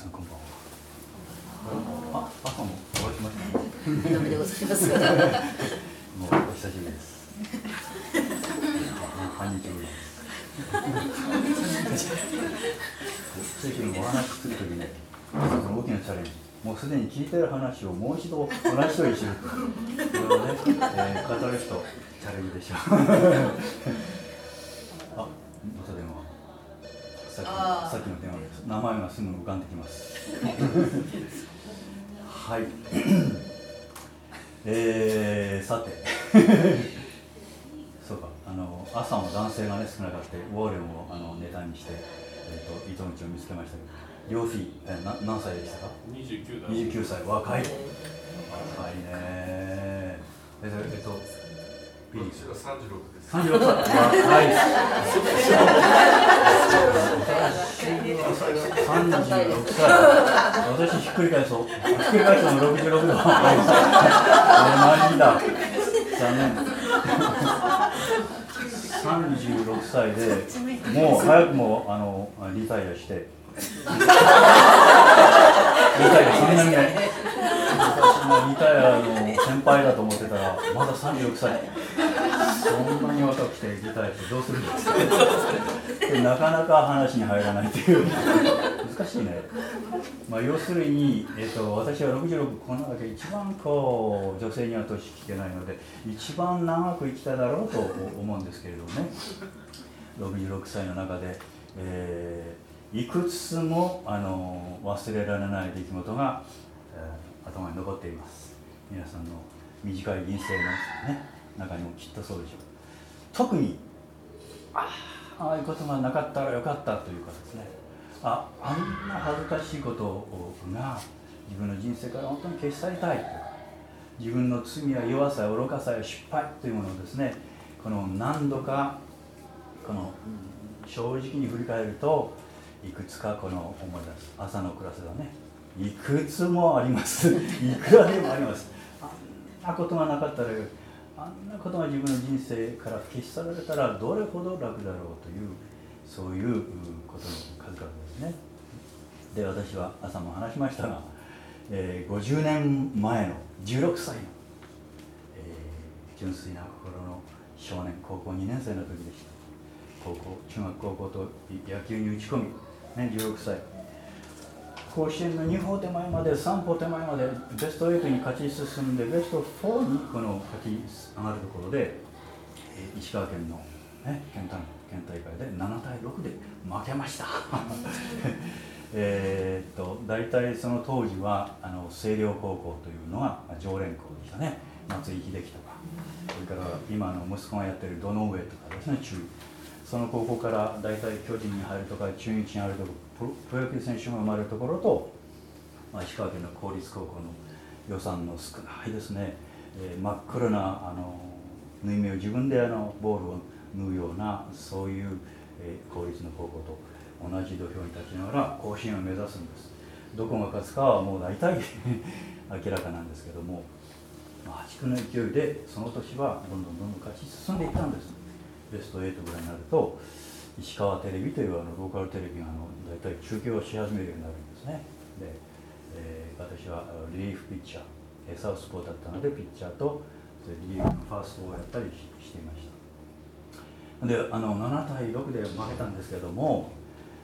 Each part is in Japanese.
さんこんばんは。朝もお会いしましたね。 ダメでございます。 もうお久しぶりです。半日ぶりです。最近お話しするときね、大きなチャレンジ。もうすでに聞いてる話をもう一度同じ人にするというのはね、カタリストチャレンジでしょう。あ、また電話。さっきの電話です。名前がすぐ浮かんできます。はい。さて、そうか、朝も男性がね少なかったウォーレンをネタにして、糸口を見つけましたけど、両フィ何歳でしたか？29歳、若い。若いね。ビリー私が36です。 36歳、若い。36歳。私ひっくり返そう。ひっくり返したの66だ。何だ。残念。36歳でもう早くもリタイアして。リタイアそんなにない。私もリタイアの先輩だと思ってたらまだ36歳。そんなに若くしてリタイアしてどうするんですか。なかなか話に入らないという難しいね。要するに、私は66この中で一番女性には年聞けないので一番長く生きただろうと思うんですけれどもね。66歳の中で、いくつも忘れられない出来事が、頭に残っています。皆さんの短い人生の、ね、中にもきっとそうでしょう。特にああいうことがなかったらよかったというかですね、あんな恥ずかしいことが自分の人生から本当に消し去りたいというか、自分の罪や弱さや愚かさや失敗というものをですね、何度か正直に振り返るといくつか思い出す。朝のクラスがねいくつもあります。いくらでもあります。あんなことがなかったら、あんなことが自分の人生から消し去られたらどれほど楽だろうという、そういうことの数々ですね。で、私は朝も話しましたが、50年前の16歳の、純粋な心の少年、高校2年生の時でした。中学高校と野球に打ち込み、ね、16歳、甲子園の2歩手前まで3歩手前までベスト8に勝ち進んでベスト4に勝ち上がるところで、石川県の、ね、県大会で7対6で負けました。大体その当時は星稜高校というのが常連校でしたね。松井秀喜とか、それから今の息子がやってる堂上とかですね、その高校から大体巨人に入るとか中日に入るとかプロ野球選手が生まれるところと、石川県の公立高校の予算の少ないですね、真っ黒な縫い目を自分でボールを縫うようなそういう、公立の高校と同じ土俵に立ちながら甲子園を目指すんです。どこが勝つかはもう大体明らかなんですけども、破竹の勢いでその年はどんどん勝ち進んでいったんです。ベスト8ぐらいになると石川テレビというローカルテレビが大体中継をし始めるようになるんですね。で、私はリリーフピッチャー、サウスポーだったのでピッチャーとリリーフのファーストをやったりしていました。で7対6で負けたんですけども、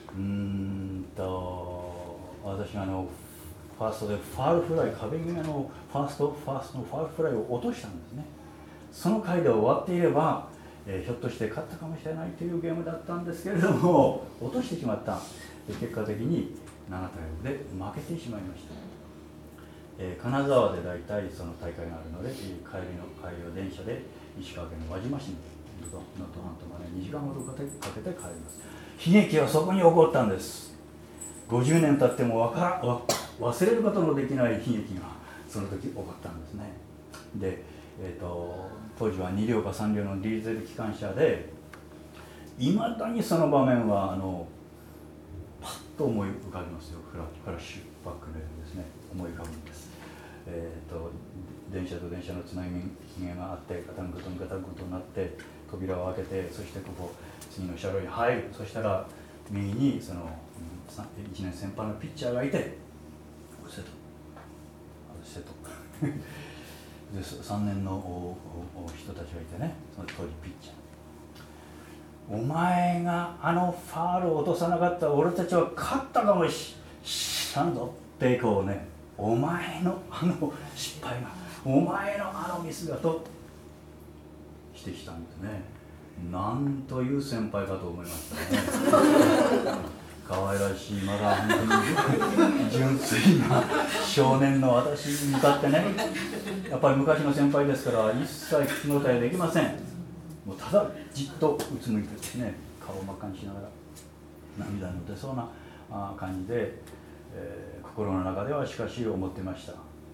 私がファーストでファウルフライ、壁際のファーストのファウルフライを落としたんですね。その回で終わっていればひょっとして勝ったかもしれないというゲームだったんですけれども、落としてしまった。結果的に7対6で負けてしまいました。金沢で大体その大会があるので、帰りを電車で石川県の輪島市の能登半島まで2時間ほどかけて帰ります。悲劇はそこに起こったんです。50年経っても忘れることのできない悲劇がその時起こったんですね。で、当時は2両か3両のディーゼル機関車で、いまだにその場面はパッと思い浮かびますよ。フラッシュバックのようにですね、思い浮かぶんです。電車と電車のつなぎ目があって、ガタンゴトンガタンゴトンになって扉を開けて、そしてここ次の車両に入る。そしたら右にその1年先輩のピッチャーがいて、瀬戸で3年の人たちがいてね、その当時ピッチャー、お前があのファウルを落とさなかったら俺たちは勝ったかもしらんぞってこうね、お前のあの失敗が、お前のあのミスがとしてきたんですね。なんという先輩かと思いましたね。可愛らしい、まだ本当に純粋な少年の私に向かってね、やっぱり昔の先輩ですから一切聞き応えできません。もうただじっとうつむいてですね、顔を真っ赤にしながら涙の出そうな感じで、心の中ではしかし思ってました。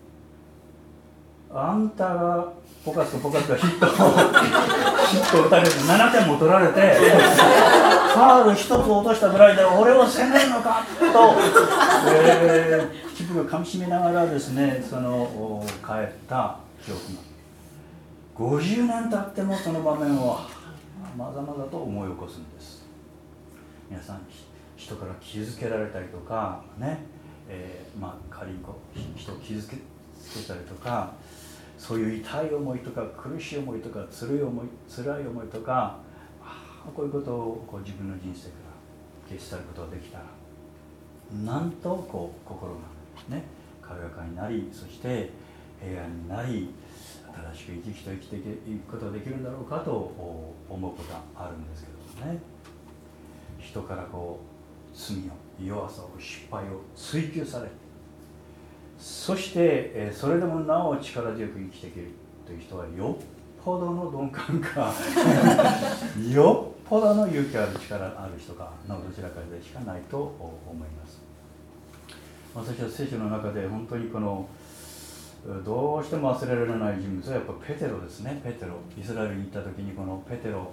あんたがポカスカヒットを打たれて7点も取られてファウル1つ落としたぐらいで俺を責めるのかと、唇をかみしめながらですね、その帰った記憶が50年経ってもその場面をまざまざと思い起こすんです。皆さん、人から傷つけられたりとかね、仮に人を傷つけたりとか、そういう痛い思いとか苦しい思いとか辛い思いとか、こういうことを自分の人生から消し去ることができたら、なんと心がね軽やかになり、そして平安になり、新しく生き生きと生きていくことができるんだろうかと思うことがあるんですけどもね。人から罪を、弱さを、失敗を追求され、そしてそれでもなお力強く生きていけるという人はよっぽどの鈍感かよっぽどの勇気ある力ある人かのどちらかでしかないと思います。私は聖書の中で本当にどうしても忘れられない人物はやっぱペテロですね。ペテロ、イスラエルに行った時にこのペテロ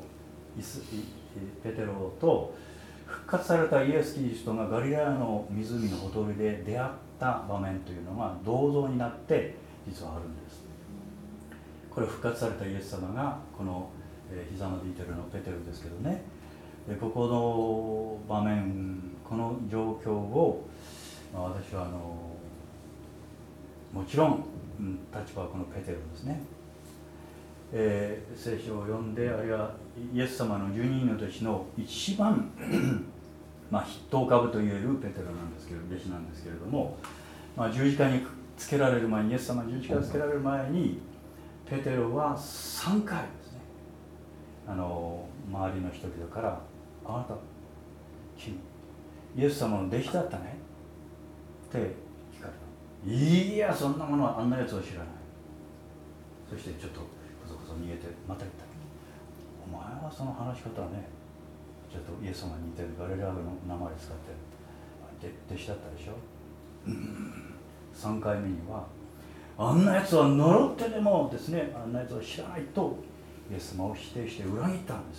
と復活されたイエス・キリストがガリラヤの湖のほとりで出会った場面というのが銅像になって実はあるんです。これ復活されたイエス様がこの膝までいてるのペテロですけどね、ここの場面、この状況を、私はもちろん立場はこのペテロですね。聖書を読んで、あるいはイエス様の12人の弟子の一番筆頭株といえるペテロなんですけど、弟子なんですけれども、十字架につけられる前に、イエス様が十字架につけられる前にペテロは3回ですね、周りの人々から「あなた君イエス様の弟子だったね」って聞かれた。いや、そんなものはあんなやつを知らない。そしてちょっとこそこそ逃げてまた言った。お前はその話し方はね、ちょっとイエス様に似てるガリラヤの名前使って弟子だったでしょ。3回目にはあんなやつは呪ってでもですね、あんなやつを知らないとイエス様を否定して裏切ったんです。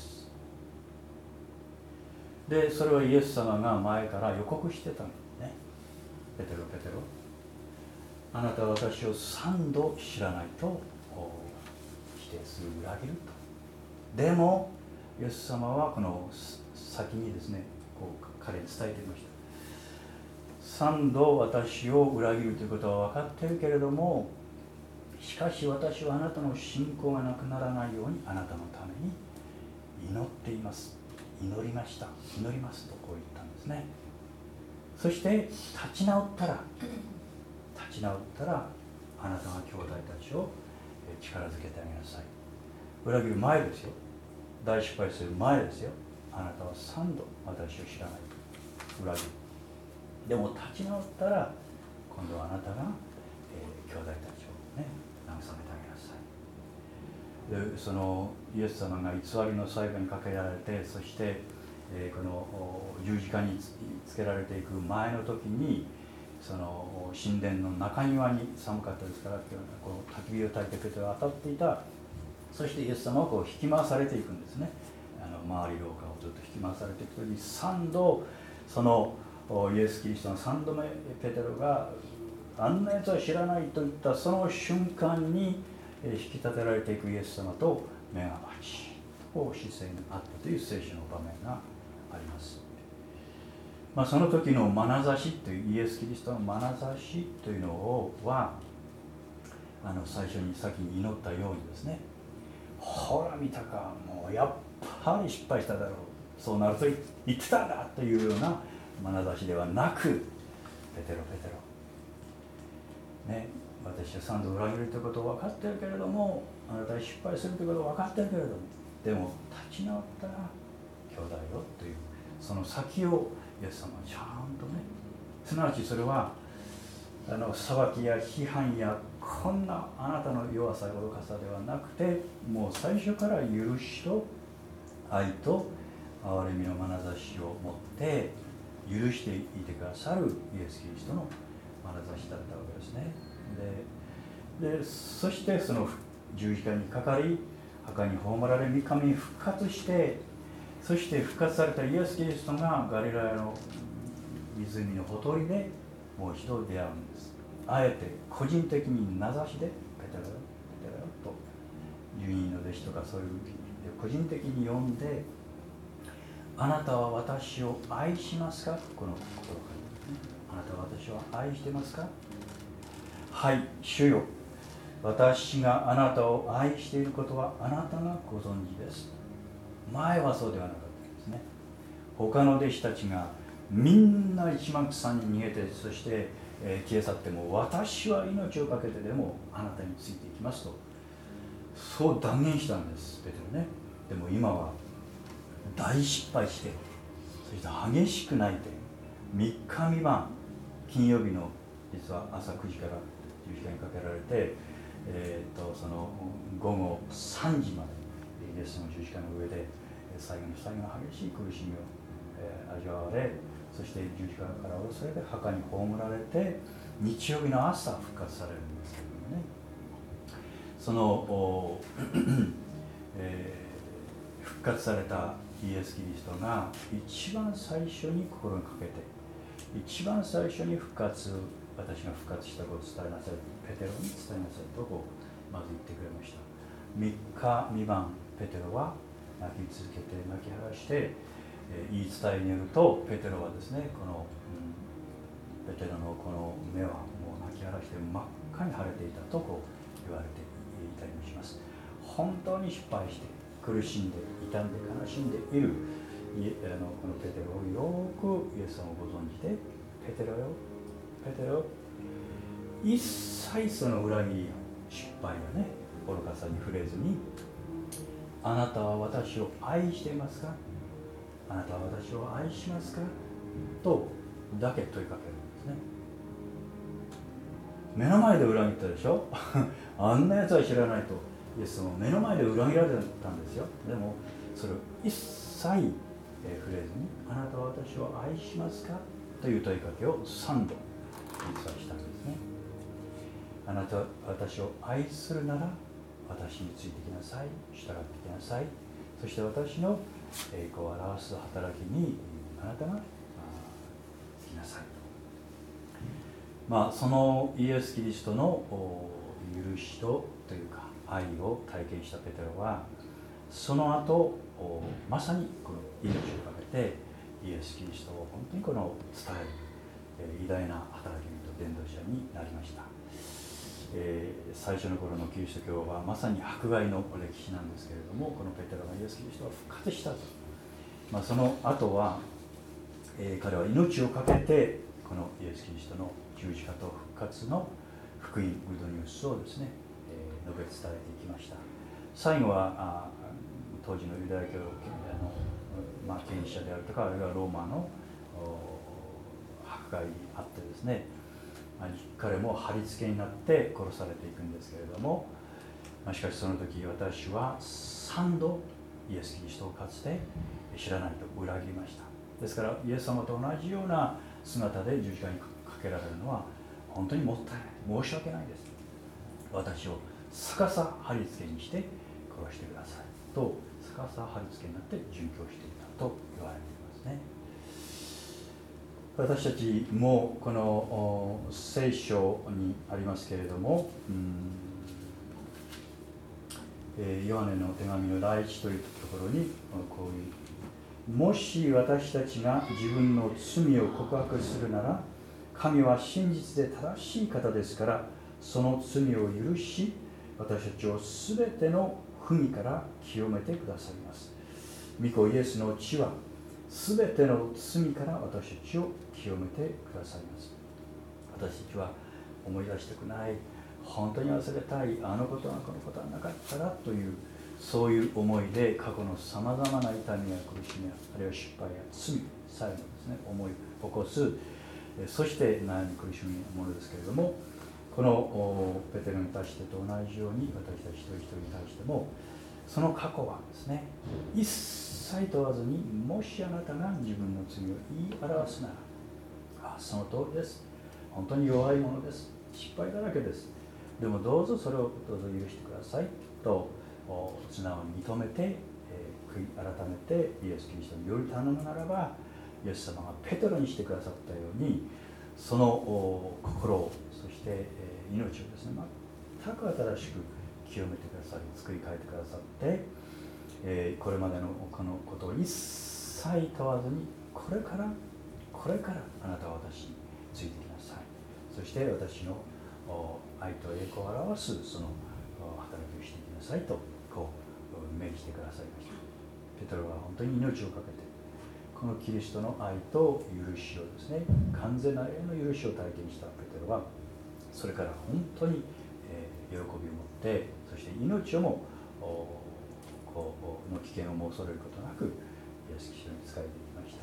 でそれはイエス様が前から予告してたんですね。ペテロペテロ、あなたは私を3度知らないと否定する、裏切ると。でもイエス様はこの先にですね、彼に伝えていました。3度私を裏切るということは分かっているけれども、しかし私はあなたの信仰がなくならないようにあなたのために祈っています、祈りました、祈りますとこう言ったんですね。そして立ち直ったらあなたが兄弟たちを力づけてあげなさい。裏切る前ですよ、大失敗する前ですよ。あなたは3度私を知らないと裏切る。でも立ち直ったら今度はあなたが、兄弟たちをね慰めてあげなさい。でそのイエス様が偽りの裁判にかけられて、そして、この十字架につけられていく前の時に、その神殿の中庭に寒かったですから、この焚き火を焚いてペテロが当たっていた。そしてイエス様を引き回されていくんですね。周り廊下をずっと引き回されていく時に3度そのイエス・キリストの3度目ペテロがあんなやつは知らないと言ったその瞬間に引き立てられていくイエス様と目が合ち、姿勢にあったという聖書の場面があります。 その時の眼差しというイエス・キリストの眼差しというのは最初に先に祈ったようにですね、ほら見たか、もうやっぱり失敗しただろう、そうなると言ってたんだというような眼差しではなく、ペテロペテロ、ね、私は3度裏切るということを分かってるけれども、あなたは失敗するということを分かってるけれども、でも立ち直ったら兄弟よという、その先をイエス様はちゃんとね、すなわちそれは裁きや批判やこんなあなたの弱さ愚かさではなくて、もう最初から許しと愛と憐れみの眼差しを持って許していてくださるイエス・キリストの眼差しだったわけですね。でそしてその十字架にかかり、墓に葬られ、三日目に復活して、そして復活されたイエス・キリストがガリラヤの湖のほとりでもう一度出会うんです。あえて個人的に名指しでペテロよペテロよと、10人の弟子とかそういう個人的に呼んで、あなたは私を愛しますか、この心から、あなたは私を愛してますか。はい、主よ、私があなたを愛していることはあなたがご存知です。前はそうではなかったんですね。他の弟子たちがみんな一万草に逃げて、そして、消え去っても、私は命を懸けてでもあなたについていきますと、そう断言したんですペテロね。でも今は大失敗して、そして激しく泣いて、3日3晩、金曜日の実は朝9時から十字架にかけられて、その午後3時までイエスの十字架の上で最後の最後の激しい苦しみを、味わわれ、そして十字架から下ろされて墓に葬られて、日曜日の朝復活されるんですけれどもね、その、復活されたイエス・キリストが一番最初に心にかけて、一番最初に私が復活したことを伝えなさい、ペテロに伝えなさいとまず言ってくれました。3日3晩ペテロは泣き続けて泣き晴らして、言い伝えによるとペテロはですね、ペテロのこの目はもう泣き晴らして真っ赤に腫れていたと言われていたりもします。本当に失敗して苦しんで痛んで悲しんでいるこのペテロをよくイエス様をご存知で、ペテロよペテロよ、一切その裏切り失敗やね、愚かさに触れずに、あなたは私を愛していますか、あなたは私を愛しますかとだけ問いかけるんですね。目の前で裏切ったでしょあんなやつは知らないとイエス様目の前で裏切られたんですよ。でもそれを一切触れずに、あなたは私を愛しますかという問いかけを3度実はしたんですね。あなたは私を愛するなら私についてきなさい、従ってきなさい、そして私の栄光を表す働きにあなたがつきなさい。そのイエス・キリストの許しというか愛を体験したペテロは、その後まさにこの命をかけてイエス・キリストを本当に伝える偉大な働き人、伝道者になりました。最初の頃のキリスト教はまさに迫害の歴史なんですけれども、このペテロがイエス・キリストが復活したと、その後は、彼は命を懸けてこのイエス・キリストの十字架と復活の福音、グッドニュースをですね、述べ伝えていきました。最後は当時のユダヤ教の権威者であるとか、あるいはローマの迫害にあってですね、彼も貼り付けになって殺されていくんですけれども、しかしその時私は3度イエス・キリストをかつて知らないと裏切りました。ですからイエス様と同じような姿で十字架にかけられるのは本当にもったいない、申し訳ないです。私を逆さ貼り付けにして殺してくださいと逆さ貼り付けになって殉教していたと言われていますね。私たちもこの聖書にありますけれども、ヨハネの手紙の第一というところにこういうもし私たちが自分の罪を告白するなら、神は真実で正しい方ですから、その罪を許し、私たちをすべての不義から清めてくださいます。御子イエスの血はすべての罪から私たちを清めてくださいます。私たちは思い出したくない、本当に忘れたい、あのことはこのことはなかったらという、そういう思いで過去のさまざまな痛みや苦しみや、あるいは失敗や罪さえもですね、思い起こす、そして悩み苦しむものですけれども、このペテロに対してと同じように、私たち一人一人に対しても、その過去はですね、一切問わずに、もしあなたが自分の罪を言い表すなら、その通りです、本当に弱いものです、失敗だらけです、でもどうぞそれをどうぞ許してくださいと素直に認めて、悔い改めてイエス・キリストにより頼むならば、イエス様がペテロにしてくださったように、その心を、そして、命をですね、全く新しく清めてくださり、作り変えてくださって、これまでのこのことを一切問わずに、これからあなたは私についてきなさい、そして私の愛と栄光を表すその働きをしていきなさいとこう命じてくださいました。ペテロは本当に命を懸けて、このキリストの愛と許しをですね、完全な愛の許しを体験したペテロは、それから本当に喜びを持って、そして命をもの危険をも恐れることなく、イエス・キリストに仕えていきました。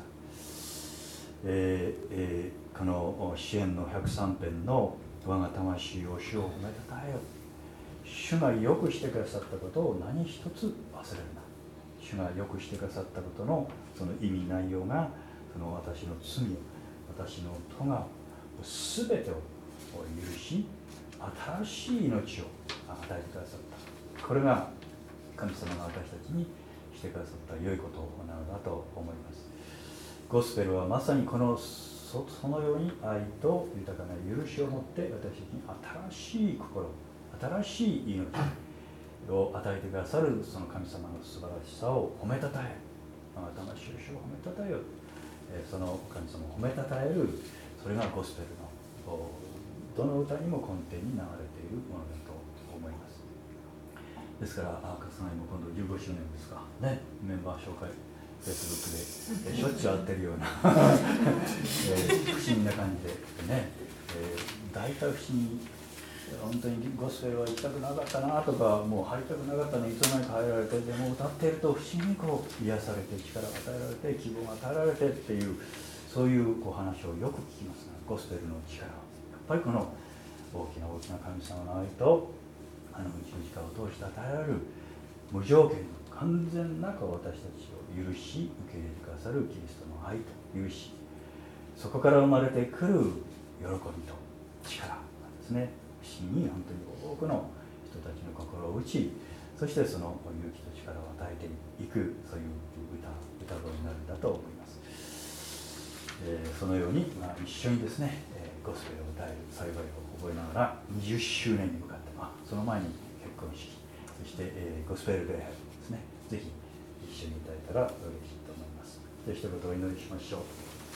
この詩篇の103編の我が魂を主を褒めたたえよ、主がよくしてくださったことを何一つ忘れるな。主がよくしてくださったことのその意味内容が、その私の罪を、私の咎を全てを許し、新しい命を与えてくださった。これが神様が私たちにしてくださった良いことなのだと思います。ゴスペルはまさにそのように愛と豊かな許しを持って、私たちに新しい心、新しい命を与えてくださる、その神様の素晴らしさを褒めたたえ、我が魂を褒めたたえよ、その神様を褒めたたえる、それがゴスペルのどの歌にも根底に流れているものだと思います。ですから、春日井も今度15周年ですかね、メンバー紹介Facebook でしょっちゅう会ってるような不思議な感じでね、大体不思議、本当にゴスペルは行きたくなかったなとか、もう入りたくなかったのにいつの間にか入られて、でも歌っていると不思議にこう癒されて、力が与えられて、希望が与えられてっていう、そういう話をよく聞きますが、ゴスペルの力はやっぱりこの大きな神様の愛と十字架を通して与えられる無条件の完全な私たちを許し受け入れてくださるキリストの愛と許し、そこから生まれてくる喜びと力なんですね。不思議に本当に多くの人たちの心を打ち、そしてその勇気と力を与えていく、そういう歌声になるんだと思います。そのように、一緒にですね、ゴスペルを歌える幸いを覚えながら20周年に向かって、その前に結婚式、そして、ゴスペル礼拝ですね、ぜひ一緒に歌えたら嬉しいと思います。で、一言お祈りしましょう。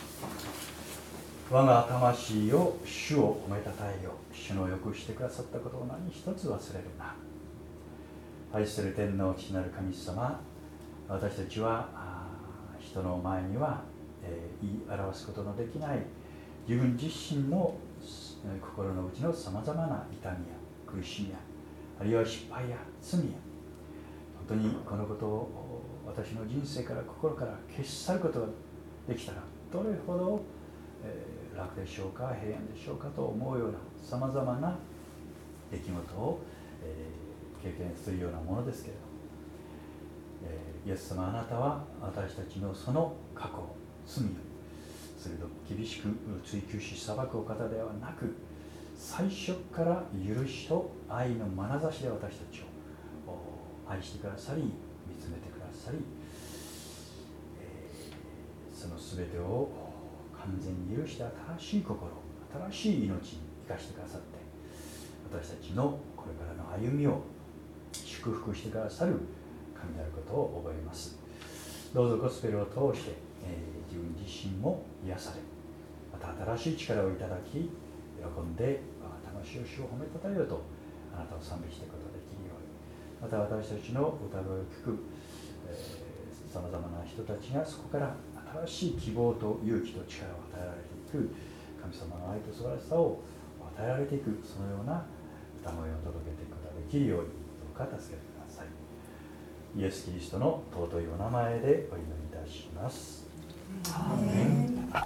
我が魂を主を褒めたたえよ、主のよくしてくださったことを何一つ忘れるな。愛する天の父なる神様、私たちは人の前には、言い表すことのできない自分自身の心の内のさまざまな痛みや苦しみや、あるいは失敗や罪や、本当にこのことを私の人生から心から消し去ることができたら、どれほど楽でしょうか、平安でしょうかと思うようなさまざまな出来事を経験するようなものですけれども、イエス様、あなたは私たちのその過去、罪を鋭く厳しく追求し裁くお方ではなく、最初から許しと愛の眼差しで私たちを愛してくださり、見つめてくださり、その全てを完全に許して新しい心、新しい命に生かしてくださって、私たちのこれからの歩みを祝福してくださる神であることを覚えます。 どうぞゴスペルを通して、自分自身も癒され、また新しい力をいただき、喜んで魂を主を褒めたたえようとあなたを賛美していくことができるように、また私たちの歌声を聞くさまざまな人たちがそこから新しい希望と勇気と力を与えられていく、神様の愛と素晴らしさを与えられていく、そのような歌声を届けていくことができるようにどうか助けてください。イエス・キリストの尊いお名前でお祈りいたします。アーメン。